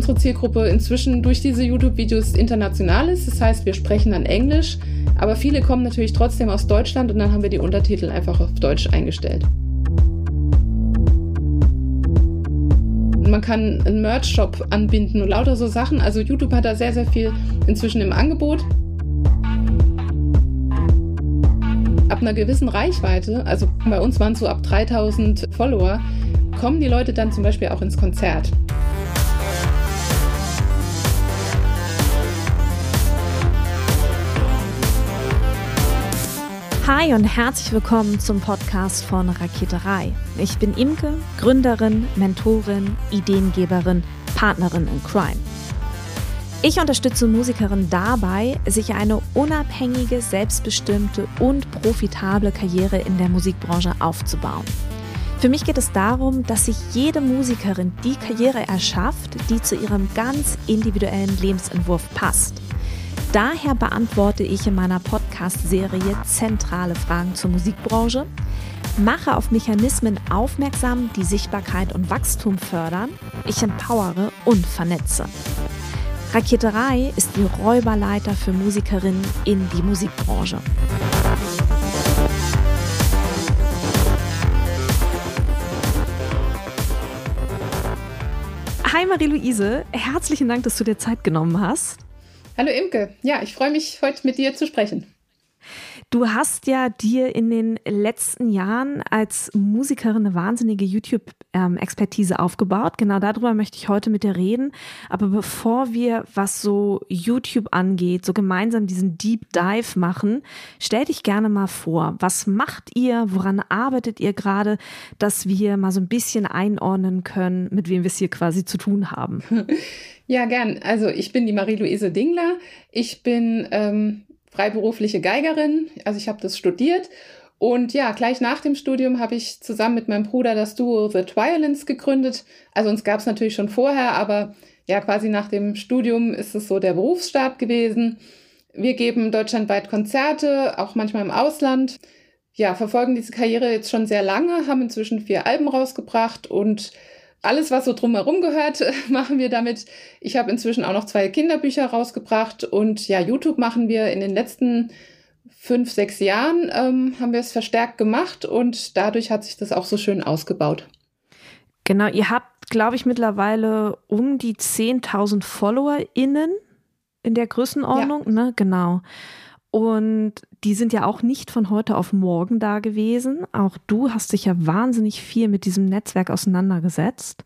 unsere Zielgruppe inzwischen durch diese YouTube-Videos international ist. Das heißt, wir sprechen dann Englisch, aber viele kommen natürlich trotzdem aus Deutschland und dann haben wir die Untertitel einfach auf Deutsch eingestellt. Man kann einen Merch-Shop anbinden und lauter so Sachen. Also YouTube hat da sehr, sehr viel inzwischen im Angebot. Ab einer gewissen Reichweite, also bei uns waren es so ab 3000 Follower, kommen die Leute dann zum Beispiel auch ins Konzert. Hi und herzlich willkommen zum Podcast von Raketerei. Ich bin Imke, Gründerin, Mentorin, Ideengeberin, Partnerin in Crime. Ich unterstütze Musikerinnen dabei, sich eine unabhängige, selbstbestimmte und profitable Karriere in der Musikbranche aufzubauen. Für mich geht es darum, dass sich jede Musikerin die Karriere erschafft, die zu ihrem ganz individuellen Lebensentwurf passt. Daher beantworte ich in meiner Podcast-Serie zentrale Fragen zur Musikbranche, mache auf Mechanismen aufmerksam, die Sichtbarkeit und Wachstum fördern, ich empowere und vernetze. Raketerei ist die Räuberleiter für Musikerinnen in die Musikbranche. Hi Marie-Louise, herzlichen Dank, dass du dir Zeit genommen hast. Hallo Imke, ja, ich freue mich, heute mit dir zu sprechen. Du hast ja dir in den letzten Jahren als Musikerin eine wahnsinnige YouTube-Expertise aufgebaut. Genau darüber möchte ich heute mit dir reden. Aber bevor wir, was so YouTube angeht, so gemeinsam diesen Deep Dive machen, stell dich gerne mal vor. Was macht ihr? Woran arbeitet ihr gerade, dass wir mal so ein bisschen einordnen können, mit wem wir es hier quasi zu tun haben? Ja, gern. Also ich bin die Marie-Louise Dingler. Ich bin freiberufliche Geigerin, also ich habe das studiert und ja, gleich nach dem Studium habe ich zusammen mit meinem Bruder das Duo The Twiolins gegründet. Also uns gab es natürlich schon vorher, aber ja, quasi nach dem Studium ist es so der Berufsstart gewesen. Wir geben deutschlandweit Konzerte, auch manchmal im Ausland. Ja, verfolgen diese Karriere jetzt schon sehr lange, haben inzwischen 4 Alben rausgebracht und alles, was so drumherum gehört, machen wir damit. Ich habe inzwischen auch noch 2 Kinderbücher rausgebracht und ja, YouTube machen wir in den letzten 5, 6 Jahren, haben wir es verstärkt gemacht und dadurch hat sich das auch so schön ausgebaut. Genau, ihr habt, glaube ich, mittlerweile um die 10.000 FollowerInnen in der Größenordnung, ja. Ne? Genau. Und die sind ja auch nicht von heute auf morgen da gewesen. Auch du hast dich ja wahnsinnig viel mit diesem Netzwerk auseinandergesetzt.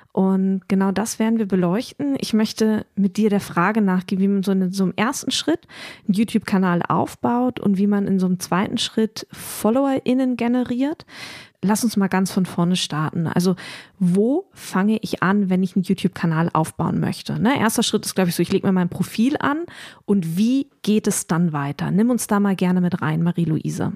Und genau das werden wir beleuchten. Ich möchte mit dir der Frage nachgehen, wie man so in so einem ersten Schritt einen YouTube-Kanal aufbaut und wie man in so einem zweiten Schritt FollowerInnen generiert. Lass uns mal ganz von vorne starten. Also wo fange ich an, wenn ich einen YouTube-Kanal aufbauen möchte? Ne? Erster Schritt ist, glaube ich, so, ich lege mir mein Profil an und wie geht es dann weiter? Nimm uns da mal gerne mit rein, Marie-Louise.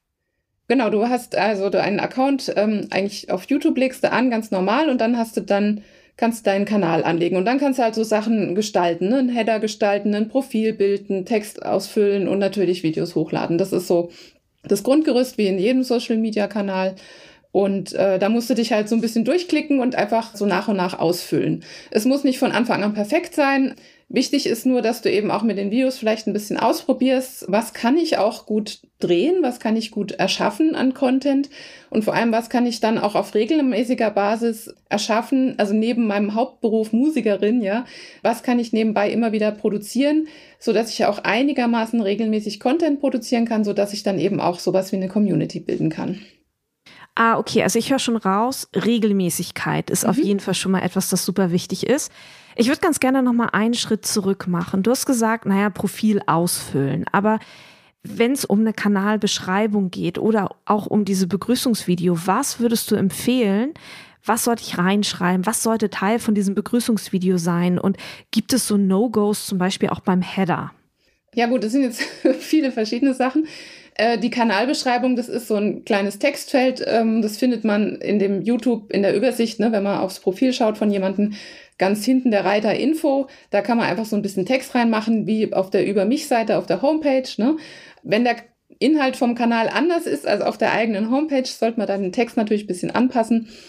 Genau, du hast also einen Account eigentlich auf YouTube legst du an, ganz normal und dann kannst du deinen Kanal anlegen und dann kannst du halt so Sachen gestalten, ne? Einen Header gestalten, ein Profilbild, einen Text ausfüllen und natürlich Videos hochladen. Das ist so das Grundgerüst wie in jedem Social-Media-Kanal und da musst du dich halt so ein bisschen durchklicken und einfach so nach und nach ausfüllen. Es muss nicht von Anfang an perfekt sein. Wichtig ist nur, dass du eben auch mit den Videos vielleicht ein bisschen ausprobierst, was kann ich auch gut drehen, was kann ich gut erschaffen an Content und vor allem, was kann ich dann auch auf regelmäßiger Basis erschaffen, also neben meinem Hauptberuf Musikerin, ja, was kann ich nebenbei immer wieder produzieren, sodass ich auch einigermaßen regelmäßig Content produzieren kann, sodass ich dann eben auch sowas wie eine Community bilden kann. Ah, okay, also ich höre schon raus, Regelmäßigkeit ist auf jeden Fall schon mal etwas, das super wichtig ist. Ich würde ganz gerne noch mal einen Schritt zurück machen. Du hast gesagt, Profil ausfüllen, aber wenn es um eine Kanalbeschreibung geht oder auch um diese Begrüßungsvideo, was würdest du empfehlen? Was sollte ich reinschreiben? Was sollte Teil von diesem Begrüßungsvideo sein? Und gibt es so No-Gos zum Beispiel auch beim Header? Ja gut, das sind jetzt viele verschiedene Sachen. Die Kanalbeschreibung, das ist so ein kleines Textfeld, das findet man in dem YouTube in der Übersicht, ne, wenn man aufs Profil schaut von jemandem, ganz hinten der Reiter Info, da kann man einfach so ein bisschen Text reinmachen, wie auf der Über mich-Seite auf der Homepage. Ne? Wenn der Inhalt vom Kanal anders ist als auf der eigenen Homepage, sollte man dann den Text natürlich ein bisschen anpassen.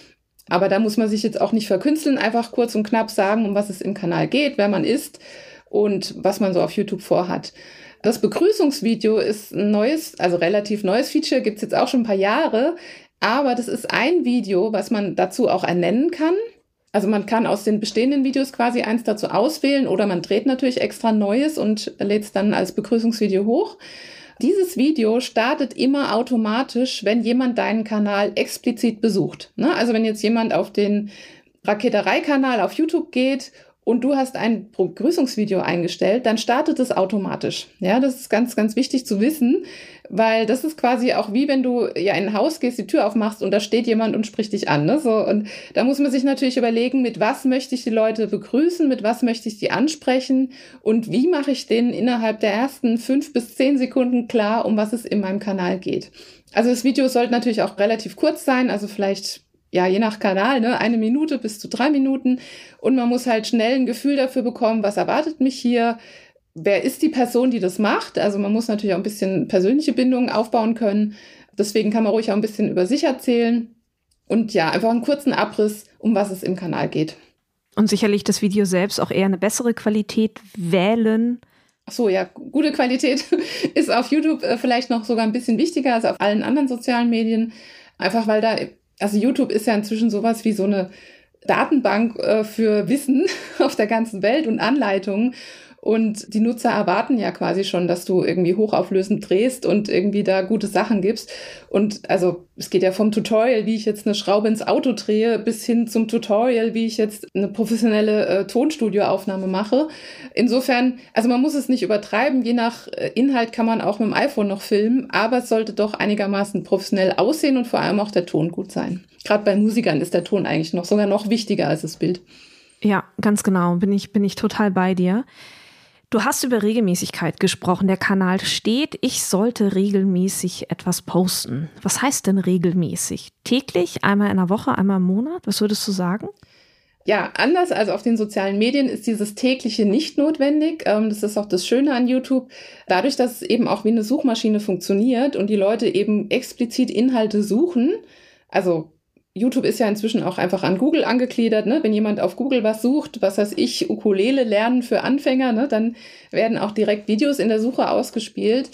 Aber da muss man sich jetzt auch nicht verkünsteln, einfach kurz und knapp sagen, um was es im Kanal geht, wer man ist und was man so auf YouTube vorhat. Das Begrüßungsvideo ist ein neues, also relativ neues Feature, gibt es jetzt auch schon ein paar Jahre, aber das ist ein Video, was man dazu auch ernennen kann. Also man kann aus den bestehenden Videos quasi eins dazu auswählen oder man dreht natürlich extra Neues und lädt es dann als Begrüßungsvideo hoch. Dieses Video startet immer automatisch, wenn jemand deinen Kanal explizit besucht. Ne? Also wenn jetzt jemand auf den Raketerei-Kanal auf YouTube geht und du hast ein Begrüßungsvideo eingestellt, dann startet es automatisch. Ja, das ist ganz, ganz wichtig zu wissen, weil das ist quasi auch wie wenn du ja in ein Haus gehst, die Tür aufmachst und da steht jemand und spricht dich an. Ne? So, und da muss man sich natürlich überlegen, mit was möchte ich die Leute begrüßen, mit was möchte ich die ansprechen und wie mache ich denen innerhalb der ersten 5 bis 10 Sekunden klar, um was es in meinem Kanal geht. Also das Video sollte natürlich auch relativ kurz sein, also vielleicht ja, je nach Kanal, ne, 1 Minute bis zu 3 Minuten. Und man muss halt schnell ein Gefühl dafür bekommen, was erwartet mich hier, wer ist die Person, die das macht. Also man muss natürlich auch ein bisschen persönliche Bindungen aufbauen können. Deswegen kann man ruhig auch ein bisschen über sich erzählen. Und ja, einfach einen kurzen Abriss, um was es im Kanal geht. Und sicherlich das Video selbst auch eher eine bessere Qualität wählen. Ach so, ja, gute Qualität ist auf YouTube vielleicht noch sogar ein bisschen wichtiger als auf allen anderen sozialen Medien. Einfach weil da... Also YouTube ist ja inzwischen sowas wie so eine Datenbank für Wissen auf der ganzen Welt und Anleitungen. Und die Nutzer erwarten ja quasi schon, dass du irgendwie hochauflösend drehst und irgendwie da gute Sachen gibst. Und also es geht ja vom Tutorial, wie ich jetzt eine Schraube ins Auto drehe, bis hin zum Tutorial, wie ich jetzt eine professionelle Tonstudioaufnahme mache. Insofern, also man muss es nicht übertreiben. Je nach Inhalt kann man auch mit dem iPhone noch filmen, aber es sollte doch einigermaßen professionell aussehen und vor allem auch der Ton gut sein. Gerade bei Musikern ist der Ton eigentlich sogar noch wichtiger als das Bild. Ja, ganz genau. Bin ich total bei dir. Du hast über Regelmäßigkeit gesprochen. Der Kanal steht, ich sollte regelmäßig etwas posten. Was heißt denn regelmäßig? Täglich, einmal in der Woche, einmal im Monat? Was würdest du sagen? Ja, anders als auf den sozialen Medien ist dieses tägliche nicht notwendig. Das ist auch das Schöne an YouTube. Dadurch, dass es eben auch wie eine Suchmaschine funktioniert und die Leute eben explizit Inhalte suchen, also YouTube ist ja inzwischen auch einfach an Google angegliedert, ne? Wenn jemand auf Google was sucht, was weiß ich, Ukulele lernen für Anfänger, ne? Dann werden auch direkt Videos in der Suche ausgespielt.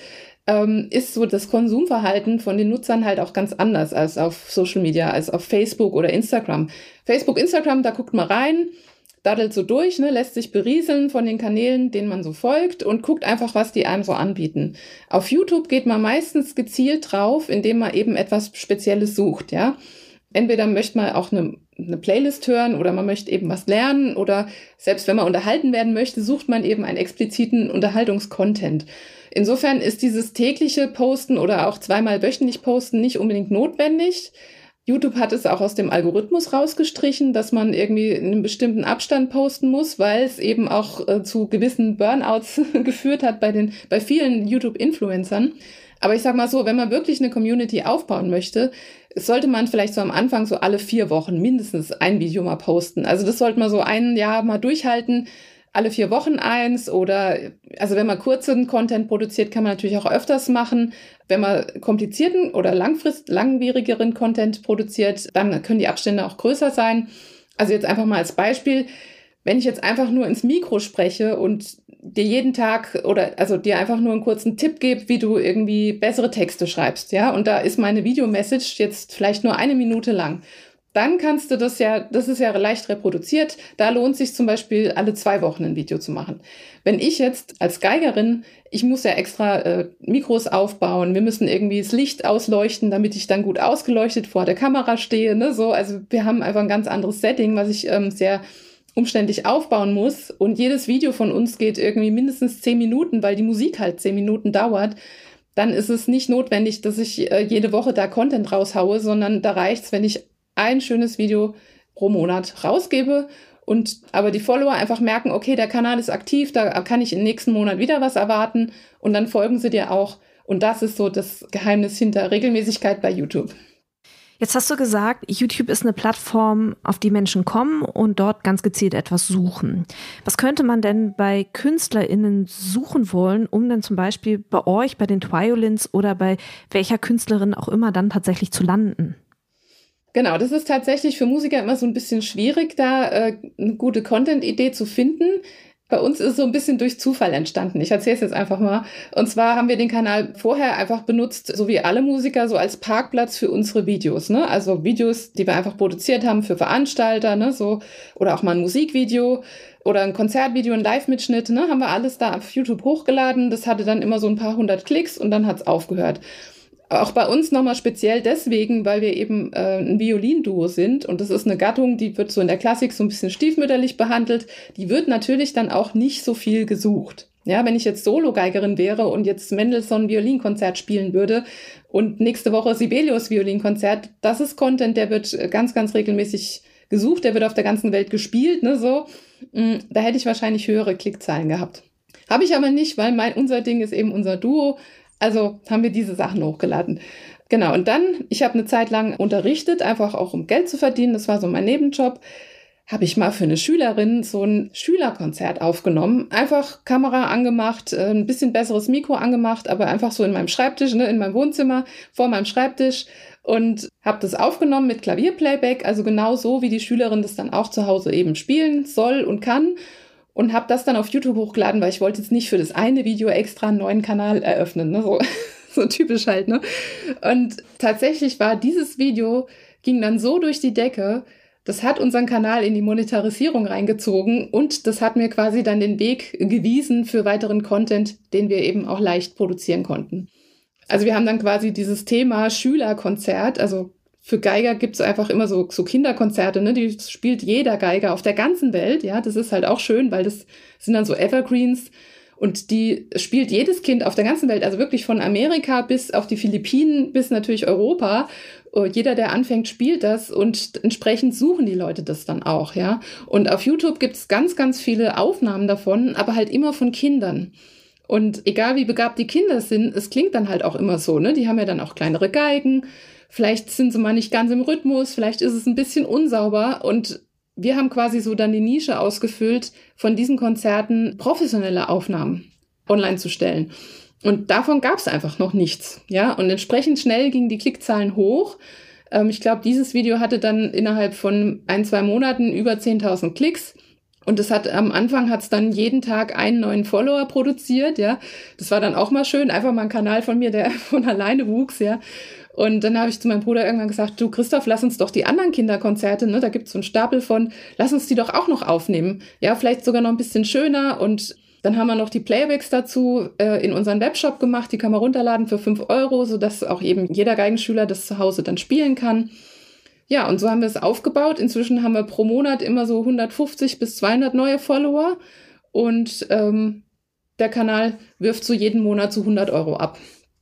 Ist so das Konsumverhalten von den Nutzern halt auch ganz anders als auf Social Media, als auf Facebook oder Instagram. Facebook, Instagram, da guckt man rein, daddelt so durch, ne? Lässt sich berieseln von den Kanälen, denen man so folgt und guckt einfach, was die einem so anbieten. Auf YouTube geht man meistens gezielt drauf, indem man eben etwas Spezielles sucht, ja. Entweder möchte man auch eine Playlist hören oder man möchte eben was lernen oder selbst wenn man unterhalten werden möchte, sucht man eben einen expliziten Unterhaltungskontent. Insofern ist dieses tägliche Posten oder auch 2-mal wöchentlich Posten nicht unbedingt notwendig. YouTube hat es auch aus dem Algorithmus rausgestrichen, dass man irgendwie in einem bestimmten Abstand posten muss, weil es eben auch zu gewissen Burnouts geführt hat bei vielen YouTube-Influencern. Aber ich sag mal so, wenn man wirklich eine Community aufbauen möchte, sollte man vielleicht so am Anfang so alle 4 Wochen mindestens ein Video mal posten. Also das sollte man so ein Jahr mal durchhalten, alle 4 Wochen eins oder, also wenn man kurzen Content produziert, kann man natürlich auch öfters machen. Wenn man komplizierten oder langwierigeren Content produziert, dann können die Abstände auch größer sein. Also jetzt einfach mal als Beispiel, wenn ich jetzt einfach nur ins Mikro spreche und dir jeden Tag oder also dir einfach nur einen kurzen Tipp gebe, wie du irgendwie bessere Texte schreibst, ja, und da ist meine Videomessage jetzt vielleicht nur 1 Minute lang, dann kannst du das ist ja leicht reproduziert, da lohnt sich zum Beispiel alle 2 Wochen ein Video zu machen. Wenn ich jetzt als Geigerin, ich muss ja extra Mikros aufbauen, wir müssen irgendwie das Licht ausleuchten, damit ich dann gut ausgeleuchtet vor der Kamera stehe, ne, so, also wir haben einfach ein ganz anderes Setting, was ich sehr umständlich aufbauen muss und jedes Video von uns geht irgendwie mindestens 10 Minuten, weil die Musik halt 10 Minuten dauert, dann ist es nicht notwendig, dass ich jede Woche da Content raushaue, sondern da reicht's, wenn ich ein schönes Video pro Monat rausgebe und aber die Follower einfach merken, okay, der Kanal ist aktiv, da kann ich im nächsten Monat wieder was erwarten und dann folgen sie dir auch und das ist so das Geheimnis hinter Regelmäßigkeit bei YouTube. Jetzt hast du gesagt, YouTube ist eine Plattform, auf die Menschen kommen und dort ganz gezielt etwas suchen. Was könnte man denn bei KünstlerInnen suchen wollen, um dann zum Beispiel bei euch, bei den Twiolins oder bei welcher Künstlerin auch immer dann tatsächlich zu landen? Genau, das ist tatsächlich für Musiker immer so ein bisschen schwierig, da eine gute Content-Idee zu finden. Bei uns ist es so ein bisschen durch Zufall entstanden. Ich erzähle es jetzt einfach mal. Und zwar haben wir den Kanal vorher einfach benutzt, so wie alle Musiker, so als Parkplatz für unsere Videos, ne? Also Videos, die wir einfach produziert haben für Veranstalter, ne? So, oder auch mal ein Musikvideo oder ein Konzertvideo, ein Live-Mitschnitt, ne? Haben wir alles da auf YouTube hochgeladen. Das hatte dann immer so ein paar hundert Klicks und dann hat's aufgehört. Auch bei uns nochmal speziell deswegen, weil wir eben ein Violinduo sind und das ist eine Gattung, die wird so in der Klassik so ein bisschen stiefmütterlich behandelt. Die wird natürlich dann auch nicht so viel gesucht. Ja, wenn ich jetzt Solo-Geigerin wäre und jetzt Mendelssohn Violinkonzert spielen würde und nächste Woche Sibelius Violinkonzert, das ist Content, der wird ganz, ganz regelmäßig gesucht, der wird auf der ganzen Welt gespielt, ne, so. Da hätte ich wahrscheinlich höhere Klickzahlen gehabt. Habe ich aber nicht, weil unser Ding ist eben unser Duo. Also haben wir diese Sachen hochgeladen. Genau, und dann, ich habe eine Zeit lang unterrichtet, einfach auch um Geld zu verdienen, das war so mein Nebenjob, habe ich mal für eine Schülerin so ein Schülerkonzert aufgenommen. Einfach Kamera angemacht, ein bisschen besseres Mikro angemacht, aber einfach so in meinem Schreibtisch, ne, in meinem Wohnzimmer, vor meinem Schreibtisch und habe das aufgenommen mit Klavierplayback, also genau so, wie die Schülerin das dann auch zu Hause eben spielen soll und kann. Und habe das dann auf YouTube hochgeladen, weil ich wollte jetzt nicht für das eine Video extra einen neuen Kanal eröffnen, ne? So typisch halt, ne? Und tatsächlich war dieses Video, ging dann so durch die Decke, das hat unseren Kanal in die Monetarisierung reingezogen und das hat mir quasi dann den Weg gewiesen für weiteren Content, den wir eben auch leicht produzieren konnten. Also wir haben dann quasi dieses Thema Schülerkonzert, also für Geiger gibt es einfach immer so Kinderkonzerte, ne? Die spielt jeder Geiger auf der ganzen Welt. Ja, das ist halt auch schön, weil das sind dann so Evergreens und die spielt jedes Kind auf der ganzen Welt, also wirklich von Amerika bis auf die Philippinen bis natürlich Europa. Jeder, der anfängt, spielt das und entsprechend suchen die Leute das dann auch, ja. Und auf YouTube gibt es ganz, ganz viele Aufnahmen davon, aber halt immer von Kindern. Und egal wie begabt die Kinder sind, es klingt dann halt auch immer so, ne? Die haben ja dann auch kleinere Geigen. Vielleicht sind sie mal nicht ganz im Rhythmus, vielleicht ist es ein bisschen unsauber und wir haben quasi so dann die Nische ausgefüllt, von diesen Konzerten professionelle Aufnahmen online zu stellen. Und davon gab es einfach noch nichts, ja. Und entsprechend schnell gingen die Klickzahlen hoch. Ich glaube, dieses Video hatte dann innerhalb von 1-2 Monaten über 10.000 Klicks. Und am Anfang hat's dann jeden Tag einen neuen Follower produziert, ja. Das war dann auch mal schön, einfach mal ein Kanal von mir, der von alleine wuchs, ja. Und dann habe ich zu meinem Bruder irgendwann gesagt, du Christoph, lass uns doch die anderen Kinderkonzerte, ne, da gibt's so einen Stapel von, lass uns die doch auch noch aufnehmen. Ja, vielleicht sogar noch ein bisschen schöner. Und dann haben wir noch die Playbacks dazu in unseren Webshop gemacht, die kann man runterladen für 5 €, sodass auch eben jeder Geigenschüler das zu Hause dann spielen kann. Ja, und so haben wir es aufgebaut. Inzwischen haben wir pro Monat immer so 150 bis 200 neue Follower und der Kanal wirft so jeden Monat so 100 € ab.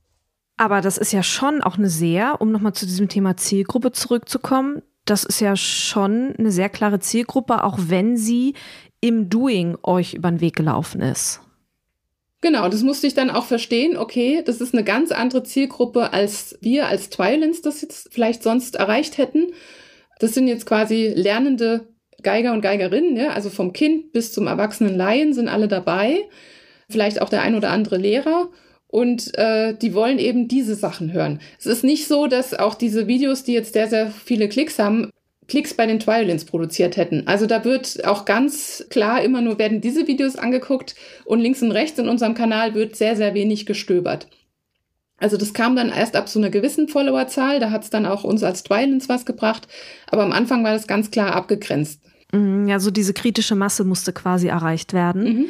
Aber das ist ja schon auch um nochmal zu diesem Thema Zielgruppe zurückzukommen, das ist ja schon eine sehr klare Zielgruppe, auch wenn sie im Doing euch über den Weg gelaufen ist. Genau, das musste ich dann auch verstehen. Okay, das ist eine ganz andere Zielgruppe, als wir als Twilins das jetzt vielleicht sonst erreicht hätten. Das sind jetzt quasi lernende Geiger und Geigerinnen, ja? Also vom Kind bis zum erwachsenen Laien sind alle dabei. Vielleicht auch der ein oder andere Lehrer. Und die wollen eben diese Sachen hören. Es ist nicht so, dass auch diese Videos, die jetzt sehr, sehr viele Klicks haben, Klicks bei den Twilins produziert hätten. Also da wird auch ganz klar immer nur werden diese Videos angeguckt und links und rechts in unserem Kanal wird sehr, sehr wenig gestöbert. Also das kam dann erst ab so einer gewissen Followerzahl, da hat es dann auch uns als Twilins was gebracht, aber am Anfang war das ganz klar abgegrenzt. Ja, so diese kritische Masse musste quasi erreicht werden. Mhm.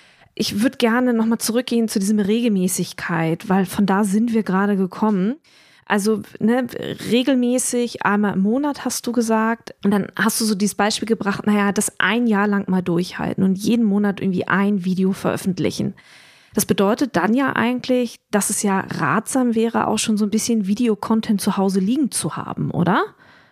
Ich würde gerne nochmal zurückgehen zu dieser Regelmäßigkeit, weil von da sind wir gerade gekommen. Also regelmäßig, einmal im Monat hast du gesagt. Und dann hast du so dieses Beispiel gebracht, das 1 Jahr lang mal durchhalten und jeden Monat irgendwie ein Video veröffentlichen. Das bedeutet dann ja eigentlich, dass es ja ratsam wäre, auch schon so ein bisschen Videocontent zu Hause liegen zu haben, oder?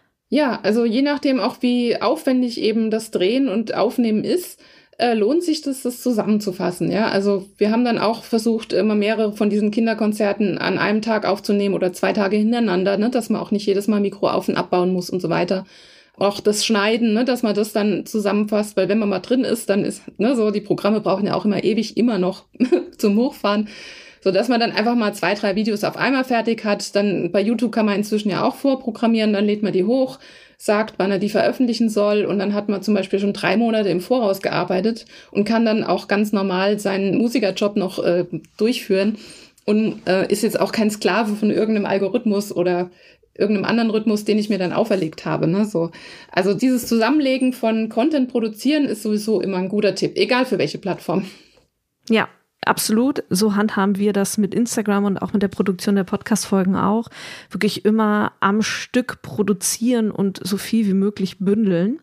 Ja, also je nachdem auch, wie aufwendig eben das Drehen und Aufnehmen ist, lohnt sich das zusammenzufassen, ja. Also wir haben dann auch versucht, immer mehrere von diesen Kinderkonzerten an einem Tag aufzunehmen oder 2 Tage hintereinander, ne, dass man auch nicht jedes Mal Mikro auf- und abbauen muss und so weiter. Auch das Schneiden, ne, dass man das dann zusammenfasst, weil wenn man mal drin ist, dann ist, ne, so die Programme brauchen ja auch immer ewig, immer noch zum Hochfahren, sodass man dann einfach mal 2, 3 Videos auf einmal fertig hat. Dann bei YouTube kann man inzwischen ja auch vorprogrammieren, dann lädt man die hoch, sagt, wann er die veröffentlichen soll und dann hat man zum Beispiel schon 3 Monate im Voraus gearbeitet und kann dann auch ganz normal seinen Musikerjob noch durchführen und ist jetzt auch kein Sklave von irgendeinem Algorithmus oder irgendeinem anderen Rhythmus, den ich mir dann auferlegt habe. Ne? So. Also dieses Zusammenlegen von Content produzieren ist sowieso immer ein guter Tipp, egal für welche Plattform. Ja, absolut. So handhaben wir das mit Instagram und auch mit der Produktion der Podcast-Folgen auch. Wirklich immer am Stück produzieren und so viel wie möglich bündeln.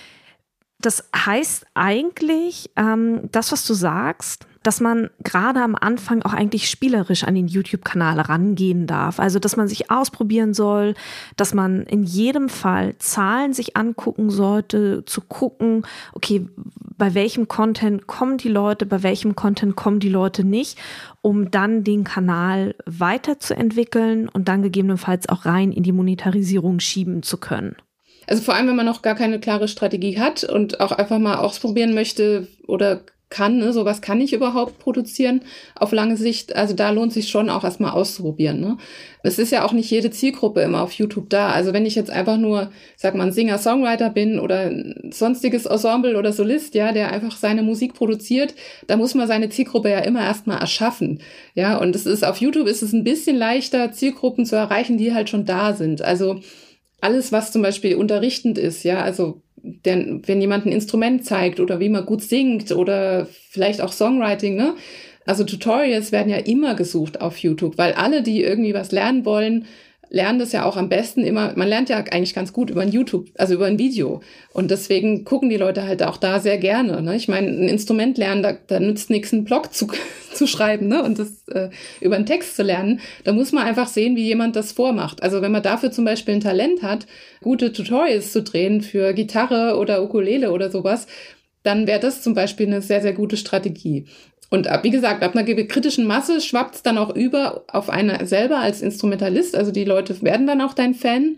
Das heißt eigentlich, das, was du sagst, dass man gerade am Anfang auch eigentlich spielerisch an den YouTube-Kanal rangehen darf. Also, dass man sich ausprobieren soll, dass man in jedem Fall Zahlen sich angucken sollte, zu gucken, okay, bei welchem Content kommen die Leute, bei welchem Content kommen die Leute nicht, um dann den Kanal weiterzuentwickeln und dann gegebenenfalls auch rein in die Monetarisierung schieben zu können. Also vor allem, wenn man noch gar keine klare Strategie hat und auch einfach mal ausprobieren möchte oder kann, ne, so was kann ich überhaupt produzieren auf lange Sicht. Also da lohnt sich schon auch erstmal auszuprobieren. Ne? Es ist ja auch nicht jede Zielgruppe immer auf YouTube da. Also wenn ich jetzt einfach nur, sag mal, ein Singer-Songwriter bin oder ein sonstiges Ensemble oder Solist, ja, der einfach seine Musik produziert, da muss man seine Zielgruppe ja immer erstmal erschaffen. Ja, und es ist auf YouTube ist es ein bisschen leichter, Zielgruppen zu erreichen, die halt schon da sind. Also alles, was zum Beispiel unterrichtend ist, ja, also wenn jemand ein Instrument zeigt oder wie man gut singt oder vielleicht auch Songwriting, ne? Also Tutorials werden ja immer gesucht auf YouTube, weil alle, die irgendwie was lernen wollen, lernen das ja auch am besten immer, man lernt ja eigentlich ganz gut über ein YouTube, also über ein Video. Und deswegen gucken die Leute halt auch da sehr gerne. Ne? Ich meine, ein Instrument lernen, da nützt nichts, einen Blog zu schreiben, ne? Und das über einen Text zu lernen. Da muss man einfach sehen, wie jemand das vormacht. Also wenn man dafür zum Beispiel ein Talent hat, gute Tutorials zu drehen für Gitarre oder Ukulele oder sowas, dann wäre das zum Beispiel eine sehr, sehr gute Strategie. Und wie gesagt, ab einer kritischen Masse schwappt es dann auch über auf einen selber als Instrumentalist. Also die Leute werden dann auch dein Fan.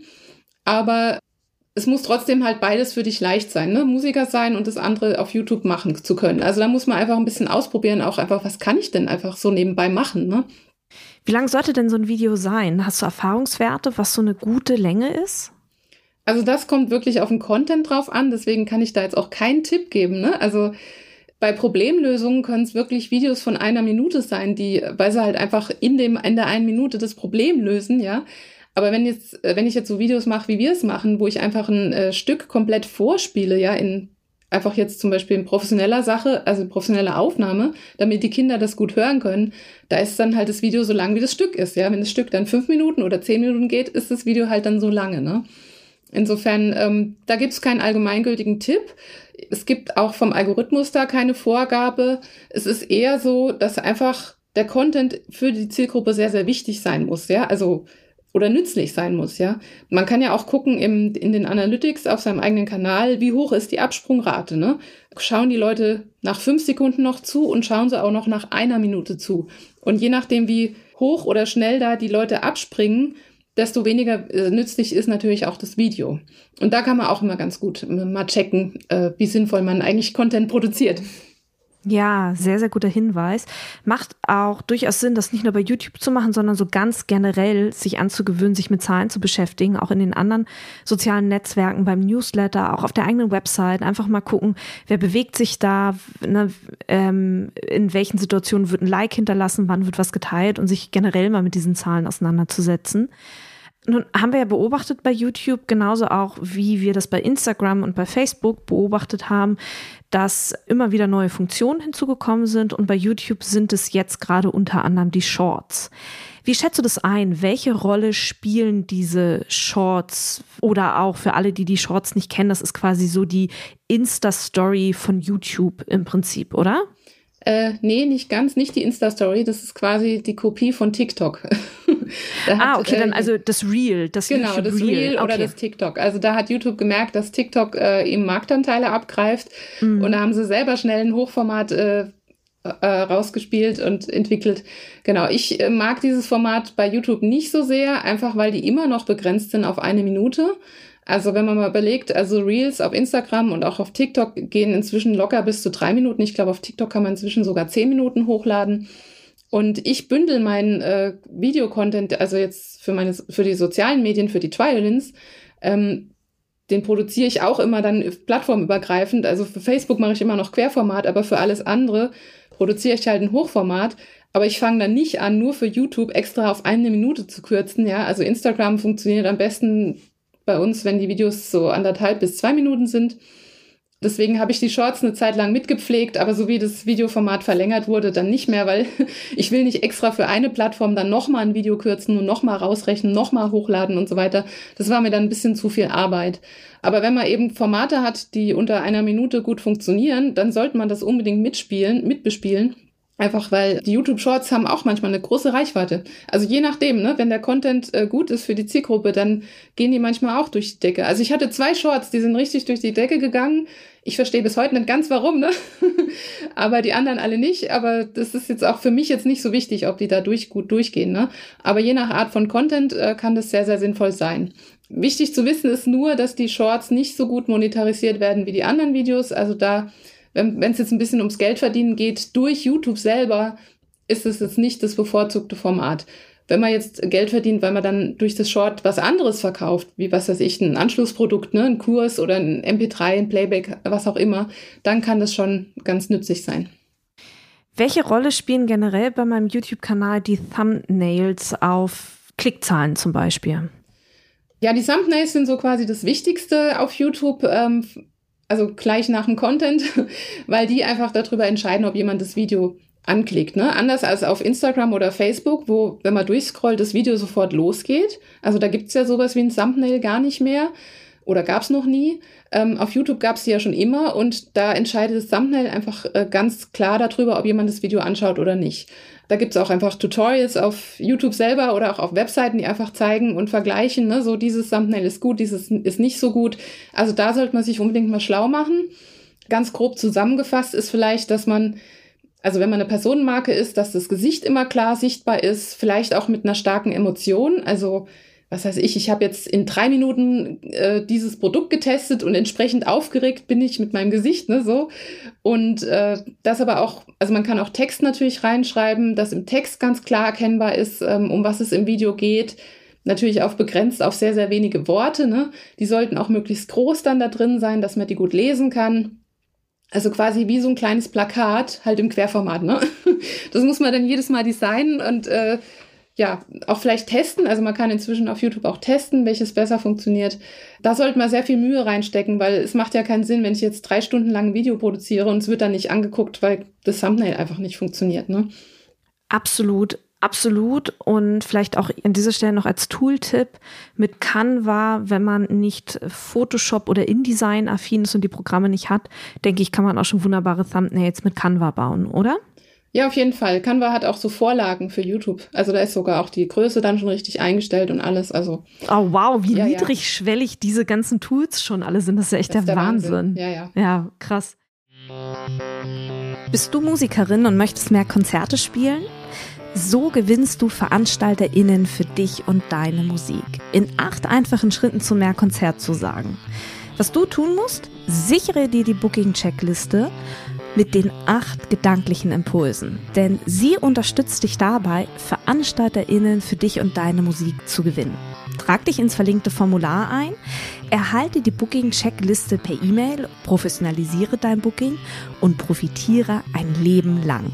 Aber es muss trotzdem halt beides für dich leicht sein, ne? Musiker sein und das andere auf YouTube machen zu können. Also da muss man einfach ein bisschen ausprobieren, auch einfach, was kann ich denn einfach so nebenbei machen, ne? Wie lang sollte denn so ein Video sein? Hast du Erfahrungswerte, was so eine gute Länge ist? Also das kommt wirklich auf den Content drauf an. Deswegen kann ich da jetzt auch keinen Tipp geben, ne? Also bei Problemlösungen können es wirklich Videos von 1 Minute sein, weil sie halt einfach in der 1 Minute das Problem lösen, ja. Aber wenn ich jetzt so Videos mache, wie wir es machen, wo ich einfach ein Stück komplett vorspiele, ja, einfach jetzt zum Beispiel in professioneller Sache, also in professioneller Aufnahme, damit die Kinder das gut hören können, da ist dann halt das Video so lang, wie das Stück ist, ja. Wenn das Stück dann 5 Minuten oder 10 Minuten geht, ist das Video halt dann so lange, ne. Insofern, da gibt es keinen allgemeingültigen Tipp. Es gibt auch vom Algorithmus da keine Vorgabe. Es ist eher so, dass einfach der Content für die Zielgruppe sehr, sehr wichtig sein muss, ja, also oder nützlich sein muss, ja. Man kann ja auch gucken in den Analytics auf seinem eigenen Kanal, wie hoch ist die Absprungrate, ne? Schauen die Leute nach 5 Sekunden noch zu und schauen sie auch noch nach 1 Minute zu. Und je nachdem, wie hoch oder schnell da die Leute abspringen, desto weniger nützlich ist natürlich auch das Video. Und da kann man auch immer ganz gut mal checken, wie sinnvoll man eigentlich Content produziert. Ja, sehr, sehr guter Hinweis. Macht auch durchaus Sinn, das nicht nur bei YouTube zu machen, sondern so ganz generell sich anzugewöhnen, sich mit Zahlen zu beschäftigen, auch in den anderen sozialen Netzwerken, beim Newsletter, auch auf der eigenen Website. Einfach mal gucken, wer bewegt sich da, ne, in welchen Situationen wird ein Like hinterlassen, wann wird was geteilt und sich generell mal mit diesen Zahlen auseinanderzusetzen. Nun haben wir ja beobachtet bei YouTube, genauso auch wie wir das bei Instagram und bei Facebook beobachtet haben, dass immer wieder neue Funktionen hinzugekommen sind und bei YouTube sind es jetzt gerade unter anderem die Shorts. Wie schätzt du das ein? Welche Rolle spielen diese Shorts oder auch für alle, die die Shorts nicht kennen, das ist quasi so die Insta-Story von YouTube im Prinzip, oder? Nee, nicht ganz, nicht die Insta-Story, das ist quasi die Kopie von TikTok. Okay, dann also das Reel, das genau, YouTube das Reel okay. Oder das TikTok. Also da hat YouTube gemerkt, dass TikTok eben Marktanteile abgreift und da haben sie selber schnell ein Hochformat rausgespielt und entwickelt. Genau, ich mag dieses Format bei YouTube nicht so sehr, einfach weil die immer noch begrenzt sind auf 1 Minute. Also wenn man mal überlegt, also Reels auf Instagram und auch auf TikTok gehen inzwischen locker bis zu 3 Minuten. Ich glaube, auf TikTok kann man inzwischen sogar 10 Minuten hochladen. Und ich bündel meinen Videocontent, also jetzt für die sozialen Medien, für die Trial-Ins, den produziere ich auch immer dann plattformübergreifend. Also für Facebook mache ich immer noch Querformat, aber für alles andere produziere ich halt ein Hochformat. Aber ich fange dann nicht an, nur für YouTube extra auf 1 Minute zu kürzen. Ja, also Instagram funktioniert am besten bei uns, wenn die Videos so 1,5 bis 2 Minuten sind. Deswegen habe ich die Shorts eine Zeit lang mitgepflegt, aber so wie das Videoformat verlängert wurde, dann nicht mehr, weil ich will nicht extra für eine Plattform dann nochmal ein Video kürzen und nochmal rausrechnen, nochmal hochladen und so weiter. Das war mir dann ein bisschen zu viel Arbeit. Aber wenn man eben Formate hat, die unter 1 Minute gut funktionieren, dann sollte man das unbedingt mitbespielen. Einfach weil die YouTube-Shorts haben auch manchmal eine große Reichweite. Also je nachdem, ne, wenn der Content gut ist für die Zielgruppe, dann gehen die manchmal auch durch die Decke. Also ich hatte 2 Shorts, die sind richtig durch die Decke gegangen. Ich verstehe bis heute nicht ganz warum, ne? Aber die anderen alle nicht. Aber das ist jetzt auch für mich jetzt nicht so wichtig, ob die da gut durchgehen, ne? Aber je nach Art von Content kann das sehr, sehr sinnvoll sein. Wichtig zu wissen ist nur, dass die Shorts nicht so gut monetarisiert werden wie die anderen Videos. Also da, wenn es jetzt ein bisschen ums Geldverdienen geht, durch YouTube selber ist es jetzt nicht das bevorzugte Format. Wenn man jetzt Geld verdient, weil man dann durch das Short was anderes verkauft, wie was weiß ich, ein Anschlussprodukt, ne, ein Kurs oder ein MP3, ein Playback, was auch immer, dann kann das schon ganz nützlich sein. Welche Rolle spielen generell bei meinem YouTube-Kanal die Thumbnails auf Klickzahlen zum Beispiel? Ja, die Thumbnails sind so quasi das Wichtigste auf YouTube, also gleich nach dem Content, weil die einfach darüber entscheiden, ob jemand das Video anklickt, ne? Anders als auf Instagram oder Facebook, wo, wenn man durchscrollt, das Video sofort losgeht. Also da gibt's ja sowas wie ein Thumbnail gar nicht mehr oder gab's noch nie. Auf YouTube gab's die ja schon immer und da entscheidet das Thumbnail einfach ganz klar darüber, ob jemand das Video anschaut oder nicht. Da gibt's auch einfach Tutorials auf YouTube selber oder auch auf Webseiten, die einfach zeigen und vergleichen, ne? So dieses Thumbnail ist gut, dieses ist nicht so gut. Also da sollte man sich unbedingt mal schlau machen. Ganz grob zusammengefasst ist vielleicht, dass man, also wenn man eine Personenmarke ist, dass das Gesicht immer klar sichtbar ist, vielleicht auch mit einer starken Emotion. Also, was weiß ich habe jetzt in 3 Minuten dieses Produkt getestet und entsprechend aufgeregt bin ich mit meinem Gesicht, ne, so. Und das aber auch, also man kann auch Text natürlich reinschreiben, dass im Text ganz klar erkennbar ist, um was es im Video geht. Natürlich auch begrenzt auf sehr, sehr wenige Worte, ne. Die sollten auch möglichst groß dann da drin sein, dass man die gut lesen kann. Also quasi wie so ein kleines Plakat, halt im Querformat, ne? Das muss man dann jedes Mal designen und ja, auch vielleicht testen. Also man kann inzwischen auf YouTube auch testen, welches besser funktioniert. Da sollte man sehr viel Mühe reinstecken, weil es macht ja keinen Sinn, wenn ich jetzt 3 Stunden lang ein Video produziere und es wird dann nicht angeguckt, weil das Thumbnail einfach nicht funktioniert, ne? Absolut. Absolut. Und vielleicht auch an dieser Stelle noch als Tooltip mit Canva, wenn man nicht Photoshop oder InDesign affin ist und die Programme nicht hat, denke ich, kann man auch schon wunderbare Thumbnails mit Canva bauen, oder? Ja, auf jeden Fall. Canva hat auch so Vorlagen für YouTube. Also da ist sogar auch die Größe dann schon richtig eingestellt und alles. Also oh wow, wie niedrigschwellig diese ganzen Tools schon alle sind. Das ist ja echt der Wahnsinn. Ja, krass. Bist du Musikerin und möchtest mehr Konzerte spielen? So gewinnst du VeranstalterInnen für dich und deine Musik. In 8 einfachen Schritten zu mehr Konzertzusagen. Was du tun musst? Sichere dir die Booking-Checkliste mit den 8 gedanklichen Impulsen. Denn sie unterstützt dich dabei, VeranstalterInnen für dich und deine Musik zu gewinnen. Trag dich ins verlinkte Formular ein, erhalte die Booking-Checkliste per E-Mail, professionalisiere dein Booking und profitiere ein Leben lang.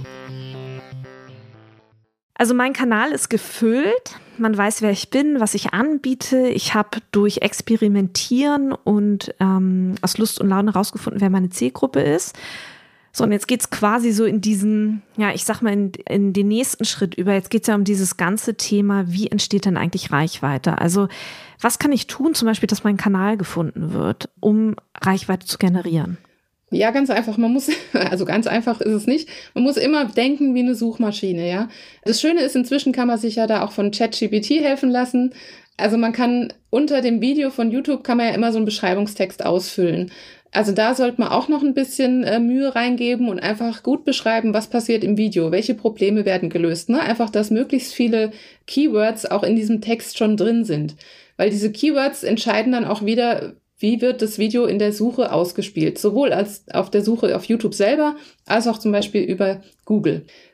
Also mein Kanal ist gefüllt, man weiß, wer ich bin, was ich anbiete. Ich habe durch Experimentieren und aus Lust und Laune rausgefunden, wer meine Zielgruppe ist. So, und jetzt geht's quasi so in diesen, ja, ich sag mal, in den nächsten Schritt über. Jetzt geht's ja um dieses ganze Thema, wie entsteht denn eigentlich Reichweite? Also was kann ich tun, zum Beispiel, dass mein Kanal gefunden wird, um Reichweite zu generieren? Ja, ganz einfach. Also ganz einfach ist es nicht. Man muss immer denken wie eine Suchmaschine, ja. Das Schöne ist, inzwischen kann man sich ja da auch von ChatGPT helfen lassen. Also man kann unter dem Video von YouTube kann man ja immer so einen Beschreibungstext ausfüllen. Also da sollte man auch noch ein bisschen Mühe reingeben und einfach gut beschreiben, was passiert im Video, welche Probleme werden gelöst, ne? Einfach, dass möglichst viele Keywords auch in diesem Text schon drin sind. Weil diese Keywords entscheiden dann auch wieder, wie wird das Video in der Suche ausgespielt, sowohl als auf der Suche auf YouTube selber, als auch zum Beispiel über Google.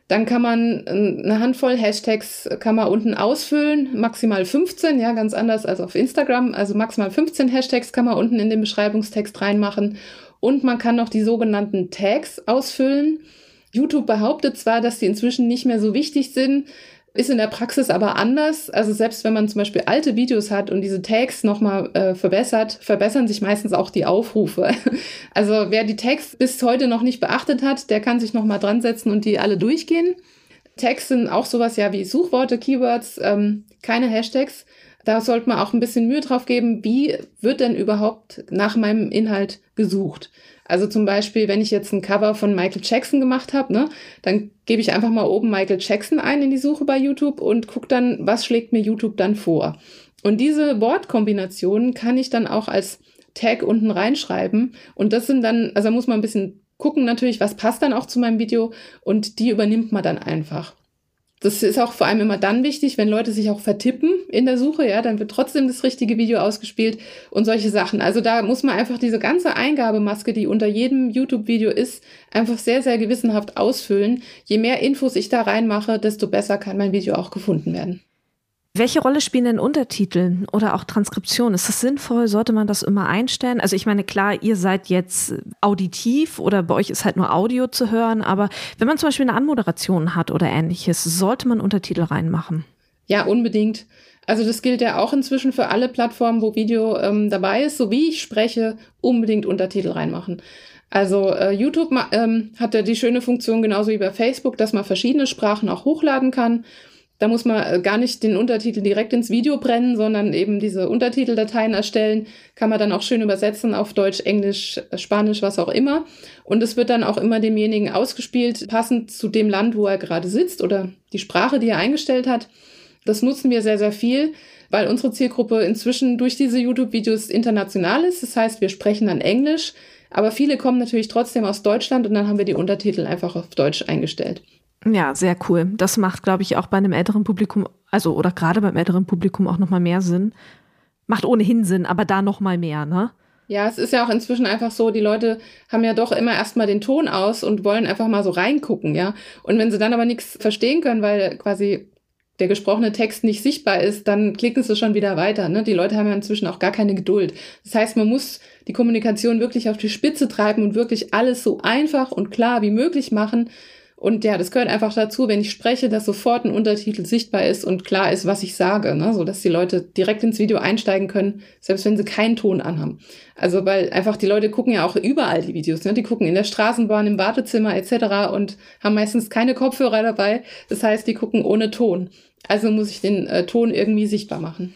Dann kann man eine Handvoll Hashtags kann man unten ausfüllen, maximal 15, ja, ganz anders als auf Instagram. Also maximal 15 Hashtags kann man unten in den Beschreibungstext reinmachen. Und man kann noch die sogenannten Tags ausfüllen. YouTube behauptet zwar, dass die inzwischen nicht mehr so wichtig sind, ist in der Praxis aber anders. Also selbst wenn man zum Beispiel alte Videos hat und diese Tags nochmal verbessern sich meistens auch die Aufrufe. Also wer die Tags bis heute noch nicht beachtet hat, der kann sich nochmal dran setzen und die alle durchgehen. Tags sind auch sowas ja wie Suchworte, Keywords, keine Hashtags. Da sollte man auch ein bisschen Mühe drauf geben, wie wird denn überhaupt nach meinem Inhalt gesucht. Also zum Beispiel, wenn ich jetzt ein Cover von Michael Jackson gemacht habe, ne, dann gebe ich einfach mal oben Michael Jackson ein in die Suche bei YouTube und gucke dann, was schlägt mir YouTube dann vor. Und diese Wortkombinationen kann ich dann auch als Tag unten reinschreiben. Und das sind dann, also da muss man ein bisschen gucken natürlich, was passt dann auch zu meinem Video und die übernimmt man dann einfach. Das ist auch vor allem immer dann wichtig, wenn Leute sich auch vertippen in der Suche, ja, dann wird trotzdem das richtige Video ausgespielt und solche Sachen. Also da muss man einfach diese ganze Eingabemaske, die unter jedem YouTube-Video ist, einfach sehr, sehr gewissenhaft ausfüllen. Je mehr Infos ich da reinmache, desto besser kann mein Video auch gefunden werden. Welche Rolle spielen denn Untertitel oder auch Transkription? Ist das sinnvoll? Sollte man das immer einstellen? Also ich meine, klar, ihr seid jetzt auditiv oder bei euch ist halt nur Audio zu hören, aber wenn man zum Beispiel eine Anmoderation hat oder ähnliches, sollte man Untertitel reinmachen? Ja, unbedingt. Also das gilt ja auch inzwischen für alle Plattformen, wo Video dabei ist. So wie ich spreche, unbedingt Untertitel reinmachen. Also YouTube hat ja die schöne Funktion, genauso wie bei Facebook, dass man verschiedene Sprachen auch hochladen kann. Da muss man gar nicht den Untertitel direkt ins Video brennen, sondern eben diese Untertiteldateien erstellen. Kann man dann auch schön übersetzen auf Deutsch, Englisch, Spanisch, was auch immer. Und es wird dann auch immer demjenigen ausgespielt, passend zu dem Land, wo er gerade sitzt oder die Sprache, die er eingestellt hat. Das nutzen wir sehr, sehr viel, weil unsere Zielgruppe inzwischen durch diese YouTube-Videos international ist. Das heißt, wir sprechen dann Englisch, aber viele kommen natürlich trotzdem aus Deutschland und dann haben wir die Untertitel einfach auf Deutsch eingestellt. Ja, sehr cool. Das macht, glaube ich, auch bei einem älteren Publikum, also oder gerade beim älteren Publikum auch nochmal mehr Sinn. Macht ohnehin Sinn, aber da nochmal mehr, ne? Ja, es ist ja auch inzwischen einfach so, die Leute haben ja doch immer erstmal den Ton aus und wollen einfach mal so reingucken, ja. Und wenn sie dann aber nichts verstehen können, weil quasi der gesprochene Text nicht sichtbar ist, dann klicken sie schon wieder weiter, ne? Die Leute haben ja inzwischen auch gar keine Geduld. Das heißt, man muss die Kommunikation wirklich auf die Spitze treiben und wirklich alles so einfach und klar wie möglich machen. Und ja, das gehört einfach dazu, wenn ich spreche, dass sofort ein Untertitel sichtbar ist und klar ist, was ich sage, ne? So dass die Leute direkt ins Video einsteigen können, selbst wenn sie keinen Ton anhaben. Also weil einfach die Leute gucken ja auch überall die Videos, ne? Die gucken in der Straßenbahn, im Wartezimmer etc. und haben meistens keine Kopfhörer dabei. Das heißt, die gucken ohne Ton. Also muss ich den Ton irgendwie sichtbar machen.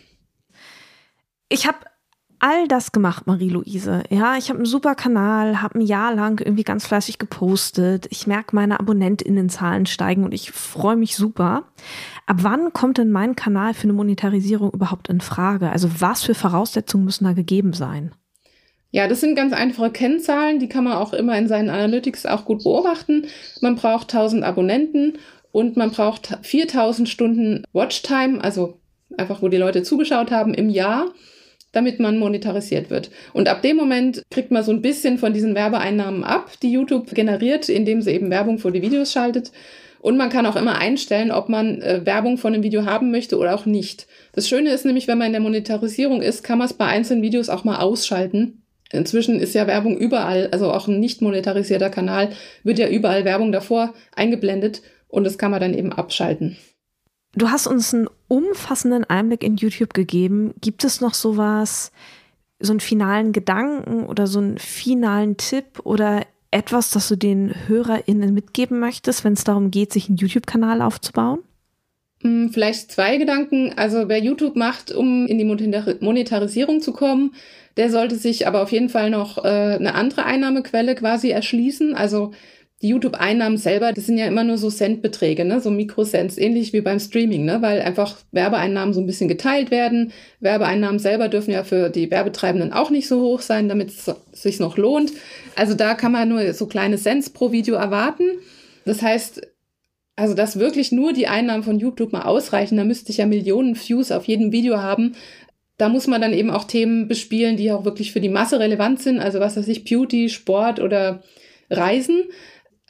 Ich habe all das gemacht, Marie-Louise. Ja, ich habe einen super Kanal, habe ein Jahr lang irgendwie ganz fleißig gepostet. Ich merke, meine AbonnentInnenzahlen steigen und ich freue mich super. Ab wann kommt denn mein Kanal für eine Monetarisierung überhaupt in Frage? Also was für Voraussetzungen müssen da gegeben sein? Ja, das sind ganz einfache Kennzahlen, die kann man auch immer in seinen Analytics auch gut beobachten. Man braucht 1000 Abonnenten und man braucht 4000 Stunden Watchtime, also einfach, wo die Leute zugeschaut haben im Jahr, damit man monetarisiert wird. Und ab dem Moment kriegt man so ein bisschen von diesen Werbeeinnahmen ab, die YouTube generiert, indem sie eben Werbung vor die Videos schaltet. Und man kann auch immer einstellen, ob man Werbung von einem Video haben möchte oder auch nicht. Das Schöne ist nämlich, wenn man in der Monetarisierung ist, kann man es bei einzelnen Videos auch mal ausschalten. Inzwischen ist ja Werbung überall, also auch ein nicht monetarisierter Kanal, wird ja überall Werbung davor eingeblendet und das kann man dann eben abschalten. Du hast uns einen umfassenden Einblick in YouTube gegeben. Gibt es noch sowas, so einen finalen Gedanken oder so einen finalen Tipp oder etwas, das du den HörerInnen mitgeben möchtest, wenn es darum geht, sich einen YouTube-Kanal aufzubauen? Vielleicht 2 Gedanken. Also wer YouTube macht, um in die Monetarisierung zu kommen, der sollte sich aber auf jeden Fall noch eine andere Einnahmequelle quasi erschließen. Also die YouTube-Einnahmen selber, das sind ja immer nur so Centbeträge, ne? So Mikrocents, ähnlich wie beim Streaming, ne? Weil einfach Werbeeinnahmen so ein bisschen geteilt werden. Werbeeinnahmen selber dürfen ja für die Werbetreibenden auch nicht so hoch sein, damit es sich noch lohnt. Also da kann man nur so kleine Cents pro Video erwarten. Das heißt, also dass wirklich nur die Einnahmen von YouTube mal ausreichen, da müsste ich ja Millionen Views auf jedem Video haben. Da muss man dann eben auch Themen bespielen, die auch wirklich für die Masse relevant sind. Also was weiß ich, Beauty, Sport oder Reisen.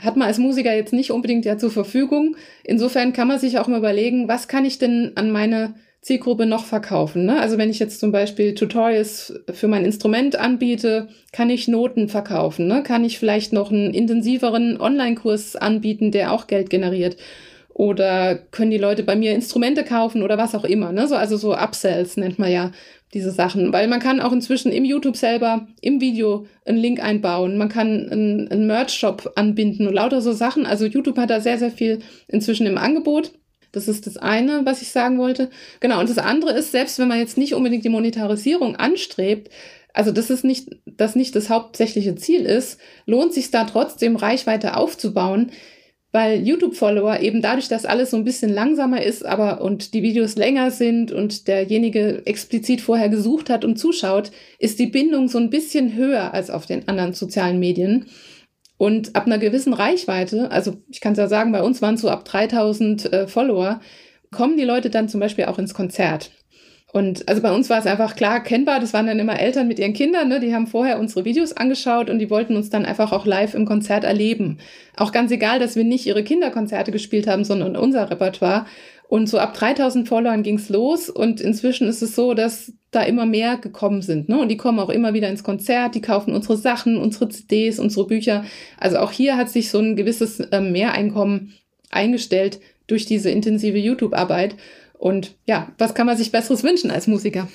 hat man als Musiker jetzt nicht unbedingt ja zur Verfügung. Insofern kann man sich auch mal überlegen, was kann ich denn an meine Zielgruppe noch verkaufen, ne? Also wenn ich jetzt zum Beispiel Tutorials für mein Instrument anbiete, kann ich Noten verkaufen, ne? Kann ich vielleicht noch einen intensiveren Online-Kurs anbieten, der auch Geld generiert? Oder können die Leute bei mir Instrumente kaufen oder was auch immer, ne? Also so Upsells nennt man ja diese Sachen, weil man kann auch inzwischen im YouTube selber im Video einen Link einbauen, man kann einen Merch-Shop anbinden und lauter so Sachen. Also YouTube hat da sehr, sehr viel inzwischen im Angebot. Das ist das eine, was ich sagen wollte. Genau, und das andere ist, selbst wenn man jetzt nicht unbedingt die Monetarisierung anstrebt, also das ist nicht das hauptsächliche Ziel ist, lohnt sich da trotzdem Reichweite aufzubauen, weil YouTube-Follower eben dadurch, dass alles so ein bisschen langsamer ist, und die Videos länger sind und derjenige explizit vorher gesucht hat und zuschaut, ist die Bindung so ein bisschen höher als auf den anderen sozialen Medien. Und ab einer gewissen Reichweite, also ich kann es ja sagen, bei uns waren es so ab 3000 Follower, kommen die Leute dann zum Beispiel auch ins Konzert. Und also bei uns war es einfach klar erkennbar, das waren dann immer Eltern mit ihren Kindern, ne? Die haben vorher unsere Videos angeschaut und die wollten uns dann einfach auch live im Konzert erleben. Auch ganz egal, dass wir nicht ihre Kinderkonzerte gespielt haben, sondern unser Repertoire. Und so ab 3000 Followern ging's los und inzwischen ist es so, dass da immer mehr gekommen sind, ne? Und die kommen auch immer wieder ins Konzert, die kaufen unsere Sachen, unsere CDs, unsere Bücher. Also auch hier hat sich so ein gewisses Mehreinkommen eingestellt durch diese intensive YouTube-Arbeit. Und ja, was kann man sich Besseres wünschen als Musiker?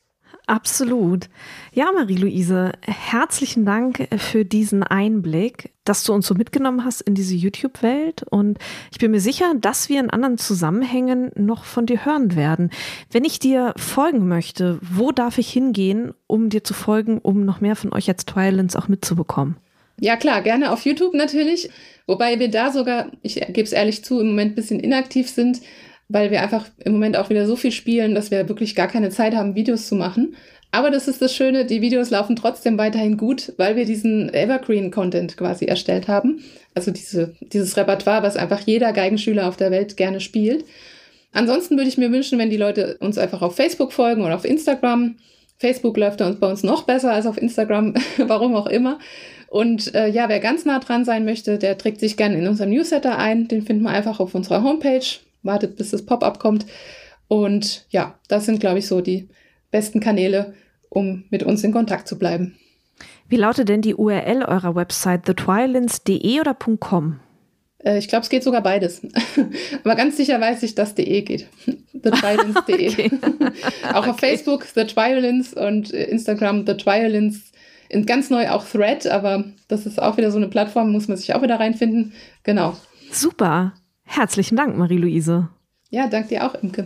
Absolut. Ja, Marie-Louise, herzlichen Dank für diesen Einblick, dass du uns so mitgenommen hast in diese YouTube-Welt. Und ich bin mir sicher, dass wir in anderen Zusammenhängen noch von dir hören werden. Wenn ich dir folgen möchte, wo darf ich hingehen, um dir zu folgen, um noch mehr von euch als Twilens auch mitzubekommen? Ja klar, gerne auf YouTube natürlich. Wobei wir da sogar, ich gebe es ehrlich zu, im Moment ein bisschen inaktiv sind, weil wir einfach im Moment auch wieder so viel spielen, dass wir wirklich gar keine Zeit haben, Videos zu machen. Aber das ist das Schöne, die Videos laufen trotzdem weiterhin gut, weil wir diesen Evergreen-Content quasi erstellt haben. Also dieses Repertoire, was einfach jeder Geigenschüler auf der Welt gerne spielt. Ansonsten würde ich mir wünschen, wenn die Leute uns einfach auf Facebook folgen oder auf Instagram. Facebook läuft bei uns noch besser als auf Instagram, warum auch immer. Und wer ganz nah dran sein möchte, der trägt sich gerne in unserem Newsletter ein. Den finden wir einfach auf unserer Homepage. Wartet, bis das Pop-up kommt. Und ja, das sind, glaube ich, so die besten Kanäle, um mit uns in Kontakt zu bleiben. Wie lautet denn die URL eurer Website, thetwilens.de oder .com? Ich glaube, es geht sogar beides. Aber ganz sicher weiß ich, dass .de geht. thetwilens.de. Okay. Auch auf Facebook thetwilens und Instagram thetwilens. Ganz neu auch Thread, aber das ist auch wieder so eine Plattform, muss man sich auch wieder reinfinden. Genau. Super. Herzlichen Dank, Marie-Louise. Ja, danke dir auch, Imke.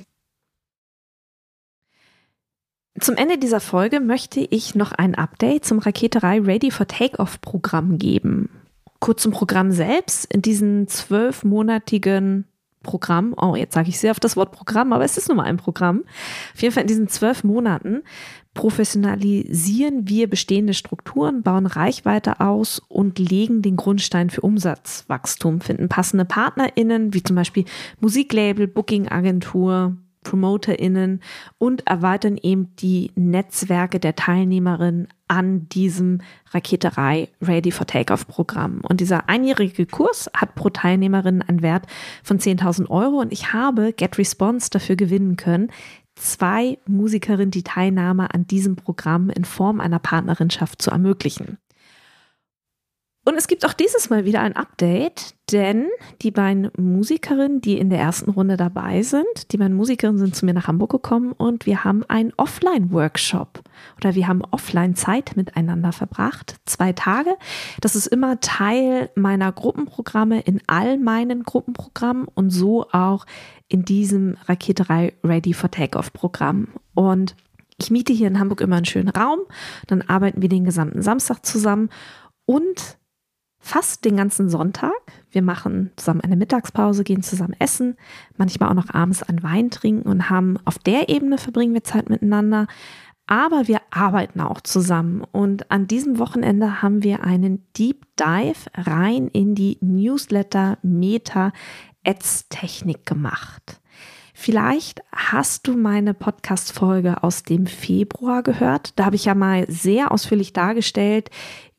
Zum Ende dieser Folge möchte ich noch ein Update zum Raketerei Ready for Takeoff Programm geben. Kurz zum Programm selbst. In diesem 12-monatigen Programm, jetzt sage ich sehr auf das Wort Programm, aber es ist nun mal ein Programm. Auf jeden Fall in diesen 12 Monaten professionalisieren wir bestehende Strukturen, bauen Reichweite aus und legen den Grundstein für Umsatzwachstum, finden passende PartnerInnen, wie zum Beispiel Musiklabel, Bookingagentur, PromoterInnen und erweitern eben die Netzwerke der Teilnehmerinnen an diesem Raketerei Ready for Takeoff Programm. Und dieser einjährige Kurs hat pro Teilnehmerin einen Wert von 10.000 € und ich habe GetResponse dafür gewinnen können, 2 Musikerinnen die Teilnahme an diesem Programm in Form einer Partnerinschaft zu ermöglichen. Und es gibt auch dieses Mal wieder ein Update, denn die beiden Musikerinnen, die in der ersten Runde dabei sind, sind zu mir nach Hamburg gekommen und wir haben einen Offline-Workshop oder wir haben Offline-Zeit miteinander verbracht, 2 Tage. Das ist immer Teil meiner Gruppenprogramme in all meinen Gruppenprogrammen und so auch in diesem Raketerei Ready for Takeoff Programm. Und ich miete hier in Hamburg immer einen schönen Raum, dann arbeiten wir den gesamten Samstag zusammen und fast den ganzen Sonntag. Wir machen zusammen eine Mittagspause, gehen zusammen essen, manchmal auch noch abends einen Wein trinken und haben auf der Ebene verbringen wir Zeit miteinander. Aber wir arbeiten auch zusammen und an diesem Wochenende haben wir einen Deep Dive rein in die Newsletter Meta Ads Technik gemacht. Vielleicht hast du meine Podcast-Folge aus dem Februar gehört. Da habe ich ja mal sehr ausführlich dargestellt,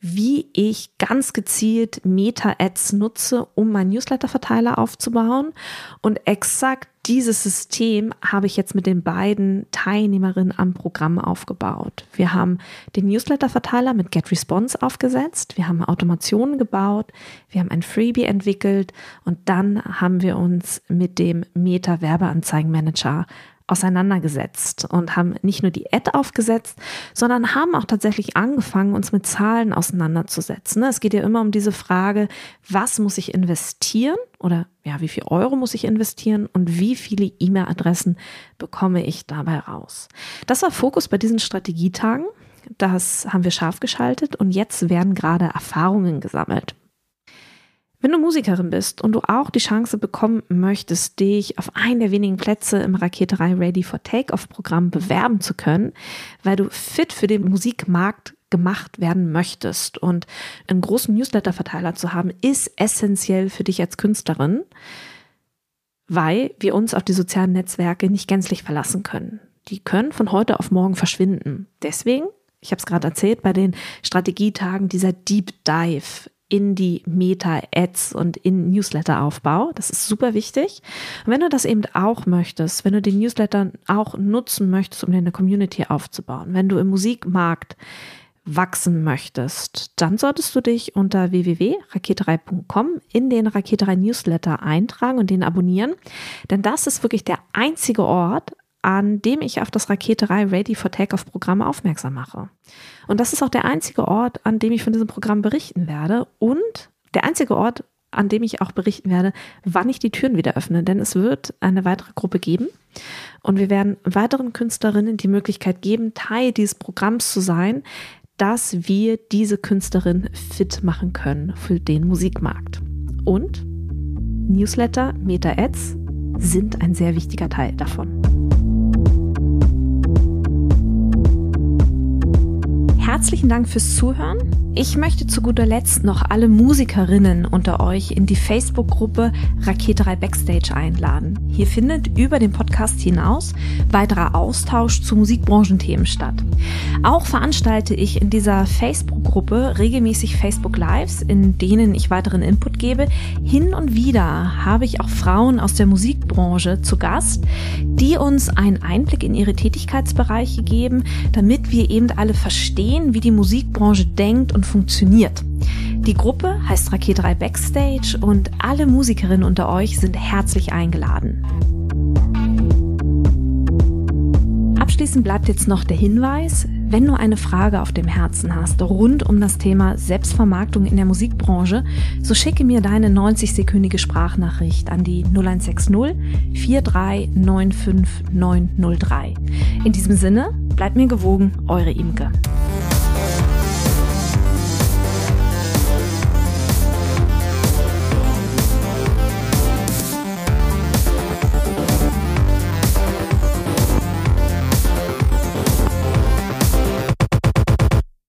wie ich ganz gezielt Meta-Ads nutze, um meinen Newsletter-Verteiler aufzubauen. Und exakt dieses System habe ich jetzt mit den beiden Teilnehmerinnen am Programm aufgebaut. Wir haben den Newsletter-Verteiler mit GetResponse aufgesetzt, wir haben Automationen gebaut, wir haben ein Freebie entwickelt und dann haben wir uns mit dem Meta-Werbeanzeigenmanager auseinandergesetzt und haben nicht nur die Ad aufgesetzt, sondern haben auch tatsächlich angefangen, uns mit Zahlen auseinanderzusetzen. Es geht ja immer um diese Frage, was muss ich investieren oder wie viel Euro muss ich investieren und wie viele E-Mail-Adressen bekomme ich dabei raus. Das war Fokus bei diesen Strategietagen. Das haben wir scharf geschaltet und jetzt werden gerade Erfahrungen gesammelt. Wenn du Musikerin bist und du auch die Chance bekommen möchtest, dich auf einen der wenigen Plätze im Raketerei Ready for Takeoff-Programm bewerben zu können, weil du fit für den Musikmarkt gemacht werden möchtest und einen großen Newsletter-Verteiler zu haben, ist essentiell für dich als Künstlerin, weil wir uns auf die sozialen Netzwerke nicht gänzlich verlassen können. Die können von heute auf morgen verschwinden. Deswegen, ich habe es gerade erzählt, bei den Strategietagen dieser Deep Dive in die Meta-Ads und in Newsletter-Aufbau. Das ist super wichtig. Und wenn du das eben auch möchtest, wenn du den Newsletter auch nutzen möchtest, um dir eine Community aufzubauen, wenn du im Musikmarkt wachsen möchtest, dann solltest du dich unter www.raketerei.com in den Raketerei Newsletter eintragen und den abonnieren. Denn das ist wirklich der einzige Ort, an dem ich auf das Raketerei Ready for Takeoff Programm aufmerksam mache. Und das ist auch der einzige Ort, an dem ich von diesem Programm berichten werde und der einzige Ort, an dem ich auch berichten werde, wann ich die Türen wieder öffne. Denn es wird eine weitere Gruppe geben und wir werden weiteren Künstlerinnen die Möglichkeit geben, Teil dieses Programms zu sein, dass wir diese Künstlerin fit machen können für den Musikmarkt. Und Newsletter, Meta-Ads sind ein sehr wichtiger Teil davon. Herzlichen Dank fürs Zuhören. Ich möchte zu guter Letzt noch alle Musikerinnen unter euch in die Facebook-Gruppe Raketerei Backstage einladen. Hier findet über den Podcast hinaus weiterer Austausch zu Musikbranchenthemen statt. Auch veranstalte ich in dieser Facebook-Gruppe regelmäßig Facebook-Lives, in denen ich weiteren Input gebe. Hin und wieder habe ich auch Frauen aus der Musikbranche zu Gast, die uns einen Einblick in ihre Tätigkeitsbereiche geben, damit wir eben alle verstehen, wie die Musikbranche denkt und funktioniert. Die Gruppe heißt Raketerei Backstage und alle Musikerinnen unter euch sind herzlich eingeladen. Abschließend bleibt jetzt noch der Hinweis, wenn du eine Frage auf dem Herzen hast rund um das Thema Selbstvermarktung in der Musikbranche, so schicke mir deine 90-sekündige Sprachnachricht an die 0160 4395903. In diesem Sinne, bleibt mir gewogen, eure Imke.